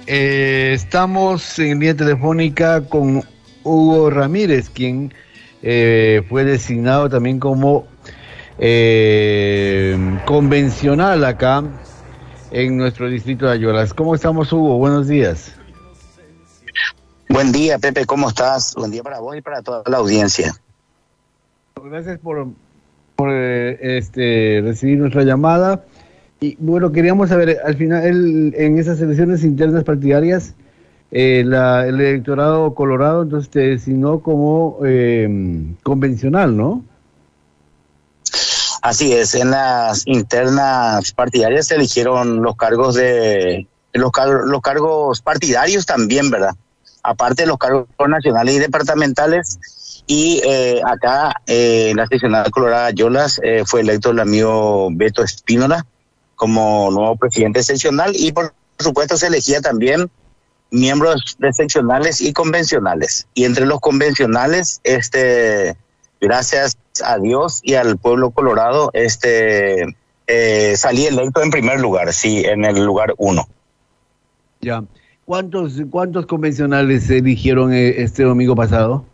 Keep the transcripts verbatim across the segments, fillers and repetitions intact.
eh, estamos en línea telefónica con Hugo Ramírez, quien eh, fue designado también como eh, convencional acá en nuestro distrito de Ayuelas. ¿Cómo estamos, Hugo? Buenos días. Buen día, Pepe, ¿cómo estás? Buen día para vos y para toda la audiencia. Gracias por, por eh, este, recibir nuestra llamada. Y bueno, queríamos saber, al final, el, en esas elecciones internas partidarias, eh, la, el electorado colorado entonces te designó como eh, convencional, ¿no? Así es, en las internas partidarias se eligieron los cargos de los, car los cargos partidarios también, ¿verdad? Aparte de los cargos nacionales y departamentales. Y eh, acá eh, en la seccional Colorada Ayuelas eh, fue electo el amigo Beto Espínola como nuevo presidente seccional, y por supuesto se elegía también miembros de seccionales y convencionales. Y entre los convencionales, este, gracias a Dios y al pueblo colorado, este, eh, salí electo en primer lugar, sí, en el lugar uno. Ya. ¿Cuántos, cuántos convencionales se eligieron este domingo pasado?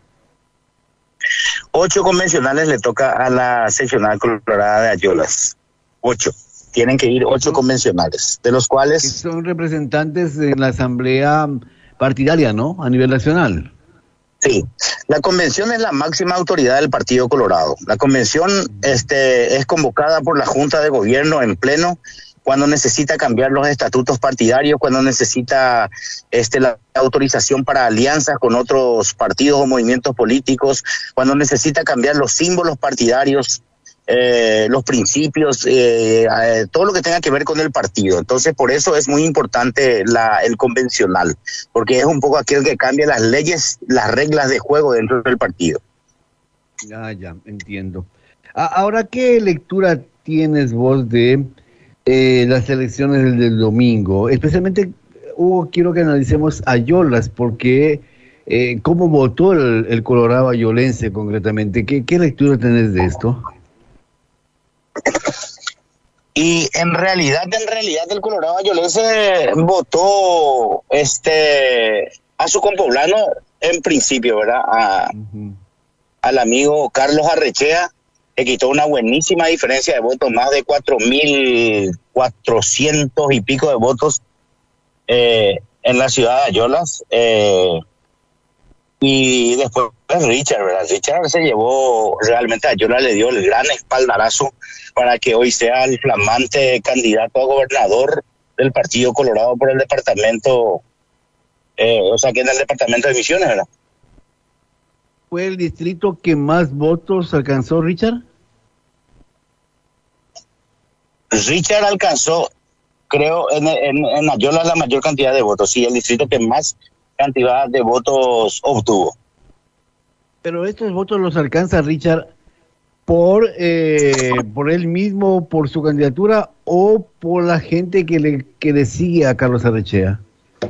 Ocho convencionales le toca a la seccional Colorada de Ayuelas. Ocho. Tienen que ir ocho convencionales, de los cuales... Son representantes de la asamblea partidaria, ¿no? A nivel nacional. Sí, la convención es la máxima autoridad del Partido Colorado. La convención este, es convocada por la Junta de Gobierno en pleno cuando necesita cambiar los estatutos partidarios, cuando necesita este, la autorización para alianzas con otros partidos o movimientos políticos, cuando necesita cambiar los símbolos partidarios, eh, los principios, eh, eh, todo lo que tenga que ver con el partido. Entonces, por eso es muy importante la, el convencional, porque es un poco aquel que cambia las leyes, las reglas de juego dentro del partido. Ya, ya, entiendo. Ahora, ¿qué lectura tienes vos de eh, las elecciones del, del domingo? Especialmente, Hugo, quiero que analicemos Ayuelas, porque eh, ¿cómo votó el, el Colorado ayolense concretamente? ¿Qué, qué lectura tenés de esto? Y en realidad, en realidad el Colorado ayolense votó este a su compoblano en principio, ¿verdad? A, uh-huh. Al amigo Carlos Arrechea, que quitó una buenísima diferencia de votos, más de cuatro mil cuatrocientos y pico de votos eh, en la ciudad de Ayuelas. Eh, y después Richard, ¿verdad? Richard se llevó, realmente a Ayuelas le dio el gran espaldarazo para que hoy sea el flamante candidato a gobernador del Partido Colorado por el departamento, eh, o sea, que en el departamento de Misiones, ¿verdad? ¿Fue el distrito que más votos alcanzó, Richard? Richard alcanzó, creo, en, en, en Ayuelas la mayor cantidad de votos, sí, el distrito que más cantidad de votos obtuvo. Pero estos votos los alcanza Richard por eh, por él mismo, por su candidatura, o por la gente que le que le sigue a Carlos Arrechea.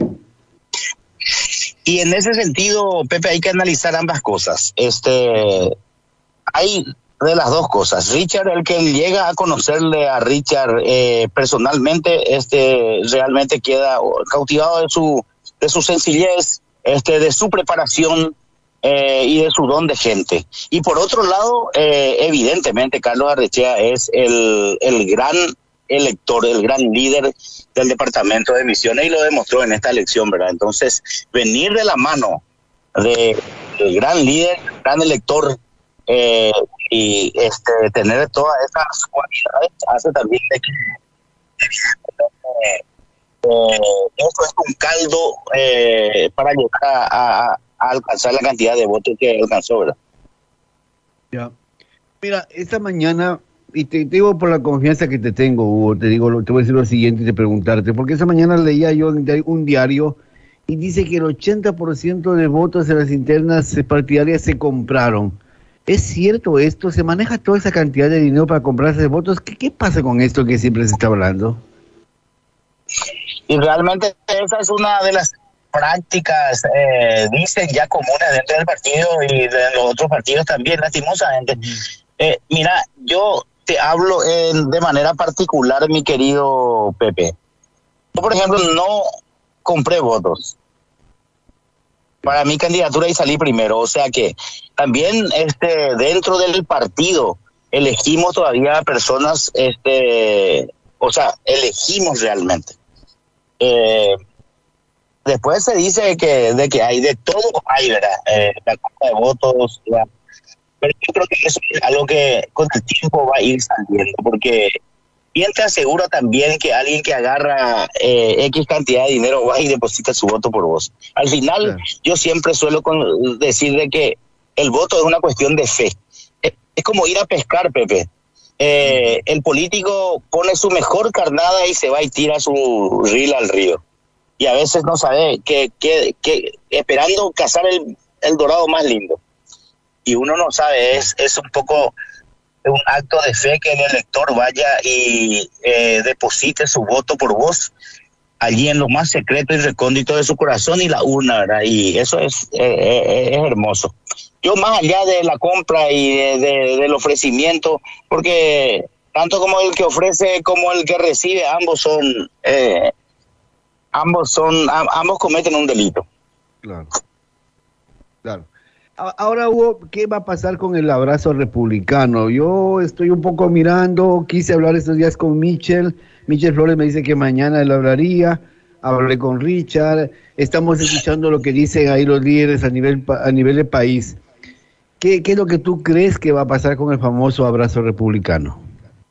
Y en ese sentido, Pepe, hay que analizar ambas cosas. Este, hay de las dos cosas. Richard, el que llega a conocerle a Richard eh, personalmente, este, realmente queda cautivado de su de su sencillez, este, de su preparación eh, y de su don de gente. Y por otro lado, eh, evidentemente, Carlos Arrechea es el, el gran elector, el gran líder del departamento de Misiones, y lo demostró en esta elección, ¿verdad? Entonces, venir de la mano de el gran líder, gran elector, eh, y este tener todas estas cualidades hace también de que evidentemente Eh, esto es un caldo eh, para llegar a, a, a alcanzar la cantidad de votos que alcanzó, ¿verdad? Ya. Mira, esta mañana, y te, te digo por la confianza que te tengo, Hugo, te digo, te voy a decir lo siguiente y te preguntarte, porque esta mañana leía yo un diario y dice que el ochenta por ciento de votos en las internas partidarias se compraron. ¿Es cierto esto? ¿Se maneja toda esa cantidad de dinero para comprarse votos? ¿Qué, qué pasa con esto que siempre se está hablando? Y realmente esa es una de las prácticas, eh, dicen ya comunes dentro del partido y de los otros partidos también, lastimosamente. Eh, mira, yo te hablo en, de manera particular, mi querido Pepe. Yo, por ejemplo, no compré votos para mi candidatura y salí primero. O sea que también este dentro del partido elegimos todavía personas, este, o sea, elegimos realmente. Eh, después se dice que de que hay de todo, hay, ¿verdad? Eh, la compra de votos, la, pero yo creo que eso es algo que con el tiempo va a ir saliendo, porque bien te asegura también que alguien que agarra eh, X cantidad de dinero va y deposita su voto por vos. Al final, claro, yo siempre suelo con, decir de que el voto es una cuestión de fe. Es, es como ir a pescar, Pepe. Eh, el político pone su mejor carnada y se va y tira su reel al río. Y a veces no sabe que, que, que esperando cazar el, el dorado más lindo. Y uno no sabe, es, es un poco un acto de fe que el elector vaya y eh, deposite su voto por vos allí en lo más secreto y recóndito de su corazón y la urna, ¿verdad? Y eso es, eh, es hermoso. Yo más allá de la compra y de, de, del ofrecimiento, porque tanto como el que ofrece como el que recibe, ambos son, eh, ambos son, a, ambos cometen un delito. Claro, claro. Ahora, Hugo, ¿qué va a pasar con el abrazo republicano? Yo estoy un poco mirando, quise hablar estos días con Michel, Michel Flores me dice que mañana él hablaría, hablé con Richard, estamos escuchando lo que dicen ahí los líderes a nivel a nivel de país. ¿Qué, qué es lo que tú crees que va a pasar con el famoso abrazo republicano?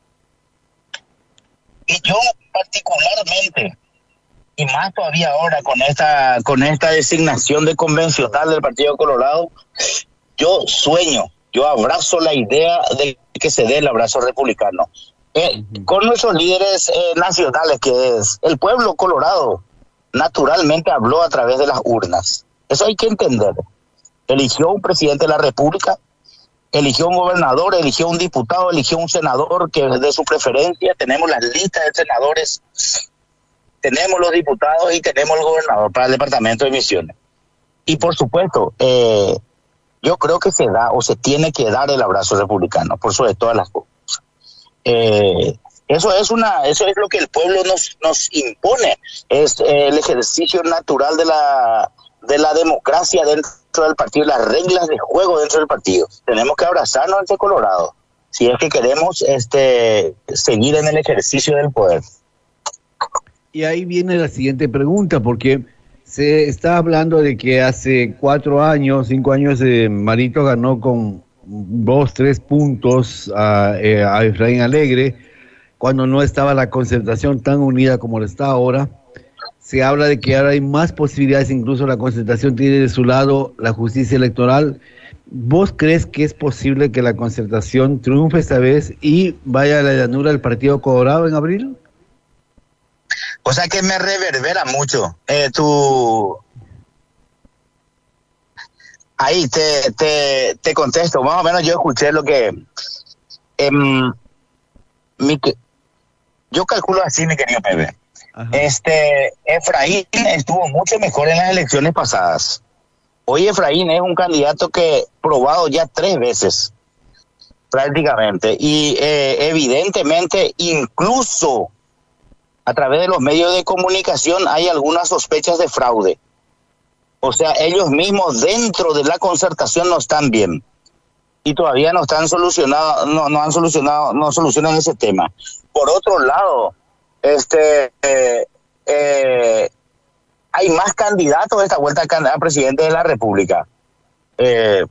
Y yo particularmente, y más todavía ahora con esta con esta designación de convencional del Partido Colorado, yo sueño, yo abrazo la idea de que se dé el abrazo republicano. Eh, uh-huh. Con nuestros líderes eh, nacionales, que es el pueblo colorado, naturalmente habló a través de las urnas. Eso hay que entender. Eligió un presidente de la República, eligió un gobernador, eligió un diputado, eligió un senador que es de su preferencia. Tenemos las listas de senadores, tenemos los diputados y tenemos el gobernador para el departamento de Misiones. Y por supuesto, eh, yo creo que se da o se tiene que dar el abrazo republicano, por sobre todas las cosas. Eh, eso es una, eso es lo que el pueblo nos, nos impone, es eh, el ejercicio natural de la, de la democracia dentro del partido, las reglas de juego dentro del partido. Tenemos que abrazarnos entre Colorado, si es que queremos este, seguir en el ejercicio del poder. Y ahí viene la siguiente pregunta, porque se está hablando de que hace cuatro años, cinco años, eh, Marito ganó con dos, tres puntos a, eh, a Efraín Alegre, cuando no estaba la concertación tan unida como lo está ahora. Se habla de que ahora hay más posibilidades, incluso la concertación tiene de su lado la justicia electoral. ¿Vos crees que es posible que la concertación triunfe esta vez y vaya a la llanura del Partido Colorado en abril? O sea que me reverbera mucho eh, tu... Ahí te, te, te contesto, más o menos yo escuché lo que... Eh, mi, yo calculo así, mi querido Pepe. Ajá. Este, Efraín estuvo mucho mejor en las elecciones pasadas. Hoy Efraín es un candidato que probado ya tres veces, prácticamente. Y eh, evidentemente, incluso a través de los medios de comunicación hay algunas sospechas de fraude. O sea, ellos mismos dentro de la concertación no están bien y todavía no están solucionado, no, no han solucionado, no solucionan ese tema. Por otro lado, este eh, eh, hay más candidatos de esta vuelta a presidente de la República. Eh,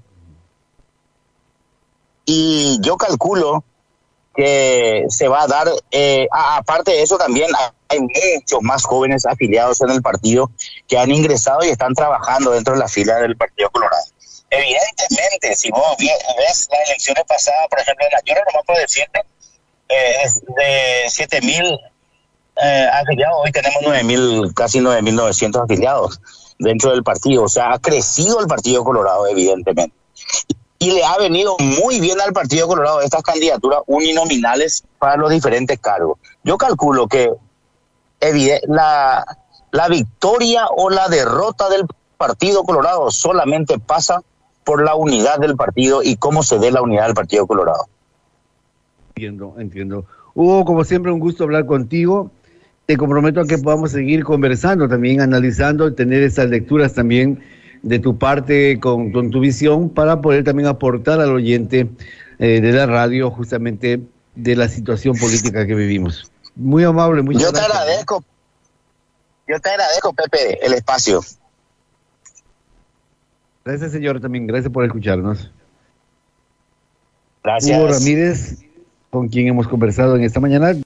y yo calculo que se va a dar, eh, aparte de eso también hay muchos más jóvenes afiliados en el partido que han ingresado y están trabajando dentro de la fila del Partido Colorado. Evidentemente, si vos ves las elecciones pasadas, por ejemplo, en la Llora, nomás puedo decirte, eh, de siete mil eh, afiliados, hoy tenemos nueve mil, casi nueve mil novecientos afiliados dentro del partido. O sea, ha crecido el Partido Colorado, evidentemente. Y le ha venido muy bien al Partido Colorado estas candidaturas uninominales para los diferentes cargos. Yo calculo que la, la victoria o la derrota del Partido Colorado solamente pasa por la unidad del partido y cómo se dé la unidad del Partido Colorado. Entiendo, entiendo. Hugo, como siempre, un gusto hablar contigo. te comprometo a que podamos seguir conversando también, analizando, tener esas lecturas también de tu parte con, con tu visión para poder también aportar al oyente eh, de la radio justamente de la situación política que vivimos. Muy amable, muchas Yo te gracias. agradezco, yo te agradezco, Pepe, el espacio. Gracias, señor, también. Gracias por escucharnos. Gracias. Hugo Ramírez, con quien hemos conversado en esta mañana.